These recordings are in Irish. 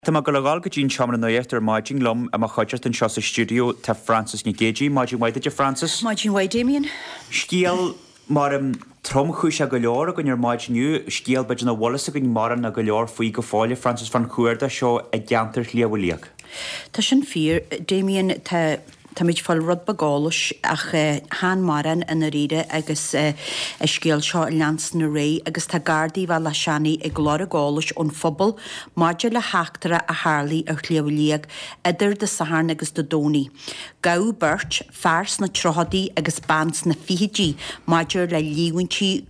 Tá go leáil go dtín seomna nuétar maiding lom a chuidir an seo sa studio tá Francis Nigéji, maiding waide Francis. Maiding waide, Damien. Scíal mar trom chúis a go leor a gon ar maidniu, scíal beidir na Wallace a gon mar na go leor faoi go fáile Francis van Chuirda seo a geantar líomhliaag. Tá sin fír, Damien, Tá míid fáil rud bagális ach hán maran in a réide agus scéal seo leans na ré agus tá gardaí bhil le seanaí ag glór a gális ón phobal maidir le heachtaire a hálaí ar chléomhlíag idir de Sahara agus de Dónaí. Gau beirt, fers na trohadaí agus bands na fihidí maidir le líhaintí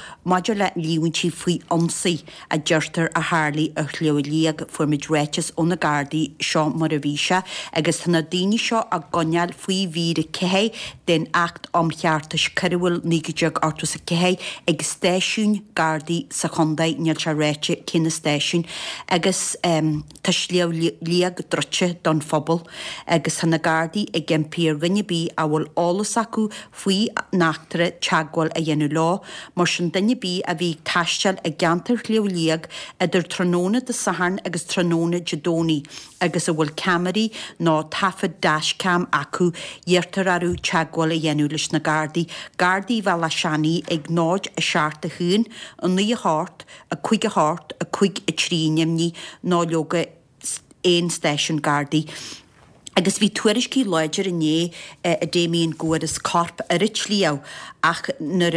faoi onsaí a deirtar a hálaí ar chléomhlíag fuair réitis ón na gardaí seo mar a bhí se agus tá na daoine seo a gonneal faoi víre cehé den act cheartas carhfuil nígideag ortas a cehé ag stéisiún gardaí sa chondaid neal se réite cinna stéisiún agus tá slíomhlíag droite don phobal agus tá na gardaí ag gempír gonne bí a bhfuil álas acu faoi nachtere teagháil a dhéanú lá, mar sin danne bí a bhí taisteal a geantar chléomhlíag idir tróna de Sahara agus tróna de Dónaí agus a bhfuil camerí ná tafad dashcam acu dheirtar arú teagháil a dhéanú leis na gardaí bhil le seanaí ag náid a seart a chuún an ní háart a chuig a háart a chuig a tríneamní ná leoga éon stéisiún gardaí. Agus bhí tuairiscí leidir inné a Damien Goad is corp a ritslío ach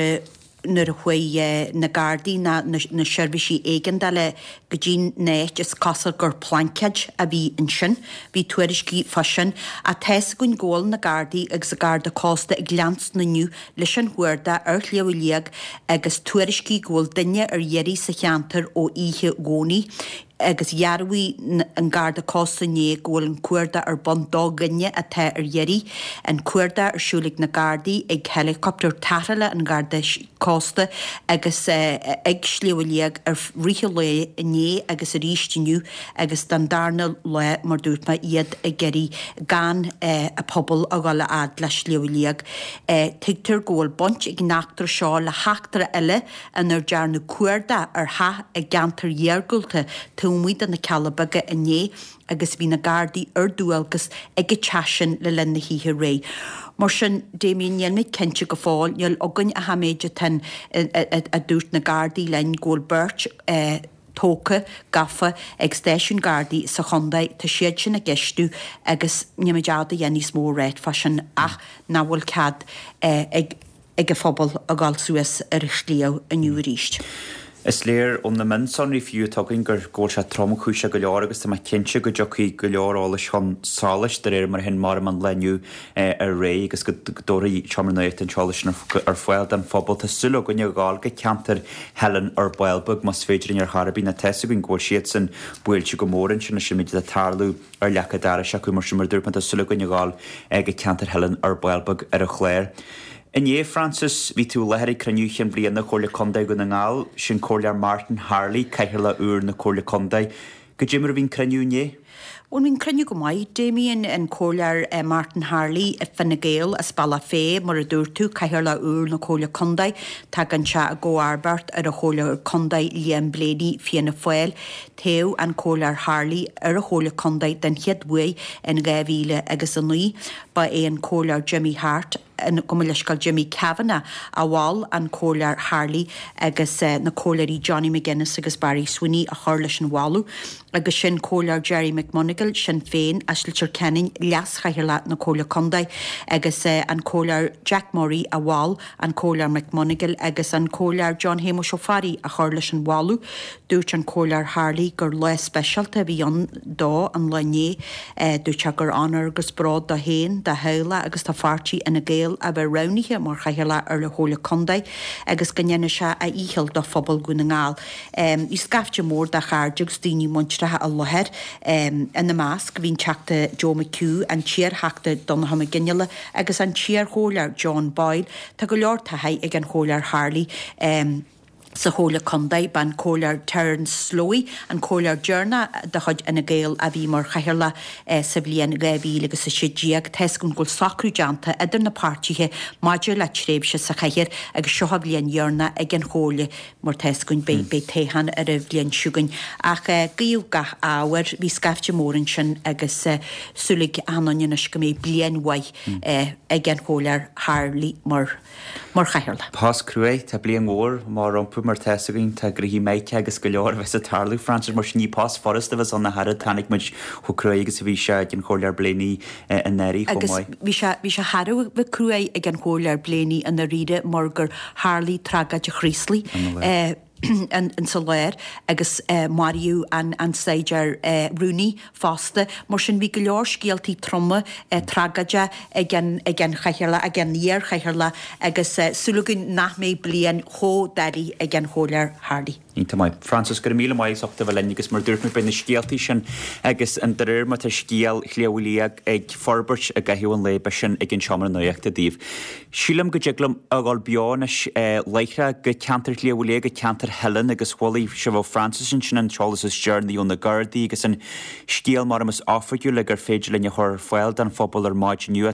nar a chuoi na gardaí na seirbhísí éigean le go dtín néit is casal gur planceid a bhí in sin, bhí tuairiscí fasin a theas gon ggóil na gardaí agus a garda cásta ag leans naniu leis an huirda ar chléomhlíag agus tuairiscí ggóil duine ar dhéirí sa cheantar ó ihe gcónaí agus jarrahí an garda cásta né ggóil an cuairda ar bandá gunne a the ar dhéirí an cuairda ar siúlaigh na gardaí ag helicopter tarala an garda cásta agus ag slíomhlíag ar ríthe le né agus a rístiniu agus dan darna le mar dúirtma iad a geirí gan a pobl a gála ad le slíomhlíag. Tuigtar ggóil bont ag nachtar seo le heachtar eile an ar dearna cuairda ar ha a gantar dheargulta muid an na calabaga a né agus bhí na gardaí ar dúalgus ag go teasin le lena híthe ré. Mar sin Damien níl cinnte go fáil níl agan a haméide tan a dúirt na gardaí len ggóil beirt tóca gafa ag stéisiún gardaí sa chondaid tá siad sin a geistú agus níimeáda dhéanní smó réit fasin ach náhfuil cad ag a phobal a gáil suas ar slío a nniu ríist. Is léir ón na minson í fiú tugann gur ggóil se trom chúise go leor agus tá cinse go jochaí go leorála chun sálas de réir mar hin mar an leniu ar ré agus go dóí seomnaid an teáis ar foiil den phobal tá sulla gonne gáil go ceantar Helen ar Bailbug mas féidirin ar Harbí na teasa gon ggóil siad san builte go mórin sinna simid a tarlú ar lecha dar se chu mar sin mar dúirpa a sulla gonne gáil go ceantar Helen ar Bailbug ar a chléir. Inné Francis ví tú lehéirí craniúchan bliana na chóirla condaid go na ngáil sin chóirlear Martin Harley caiithir le úr na chóirla condaid. Go Jimar bhín craniú inné? Wn fi'n crynnu gwmai, Damien yn cóliar Martin Harley y Fenegale a spala fe mar a dúirtú caihirla úr na cólia condai tag an sia a go arbart ar a chólia condai liam bléni fianna foiil teo an cóliar Harley ar a chólia condai den hiadwei yn gaifile agus an nui ba ein cóliar Jimmy Hart yn gomilysgal Jimmy Kavanagh a wal an cóliar Harley agus na cóliarí Johnny McGuinness agus Barry Sweeney a chorlis an walu agus sin cóliar Jerry McMonigal sin féin a sliltir kenning leas chaihirla na cólia condai agus an cóliar Jack Murray a wal an cóliar McMonigal agus an cóliar John Hamo Shofari a chorlis an walu dúirt an cóliar Harley gur le specialta bhí an dó an lené dúirt gur anar agus brod da héin da heila agus tá fartí ina géal a bheith raunithe mar chaihirla ar le chólia condai agus gannne se a íhil do phobal gúna ngáil. Í scafte mór da chardigs daoine muntrathe a lohead in na másc hín teachta Joe McHugh an tíar heachta Donnacha McGuinnell agus an tíar chóliar John Boyle tá go leor tathe ag an chóliar Harley sa hóla condaid ban cólar Terence Slowey an cólar Journa de chud ina géal a bhí mar chairla sa bblion gaibhí agus sa sidíag teiscún gúil sacrú deanta idir na pártithe maidir le tréimhse sa chair agus seoha blion Journa ag an chóla mar teiscún be téhan ar a bblion siúgain ach gaíú gach áhar bhí scafte mórin sin agus sulig anonionas go mé blion waith ag an chólar Harley mar chairla. Pás crué tá blion mór mar rompu mar teiscún tá grihí méice agus go leor bheits a tarlú Francis mar ní pás forest a bheits an na Harad tannig muid chu crué agus a bhí se an chólar blianaí in éirí agus bhí se Harú bh crué ag an chólar blianaí an na riide mar gur Harley tragad a chríslí an sa léir agus Mariú an Saidir Rooney fásta mar sin bhí go leor scialtaí troma tragaide ag an chairla ag an níor chairla agus sulúgann nach mé blian cho daí ag an chólar Harley. Ínta mai Francis gur míle mais op de bhile agus mar dúirt me ben na scialtaí sin agus an deir mat a scial chléolíag ag forbert a gahiúan le sin ag an seomar nuachta díomh. Sílam go deaglam agáil beánas leichre go ceantar chléolíag go ceantar Helen agus bholaí se bh Francis sin an Charles' Journey ón na Gardaí agus an scial mar amas áfaú le gur féidir lenne chur foiil an phobal ar maid nua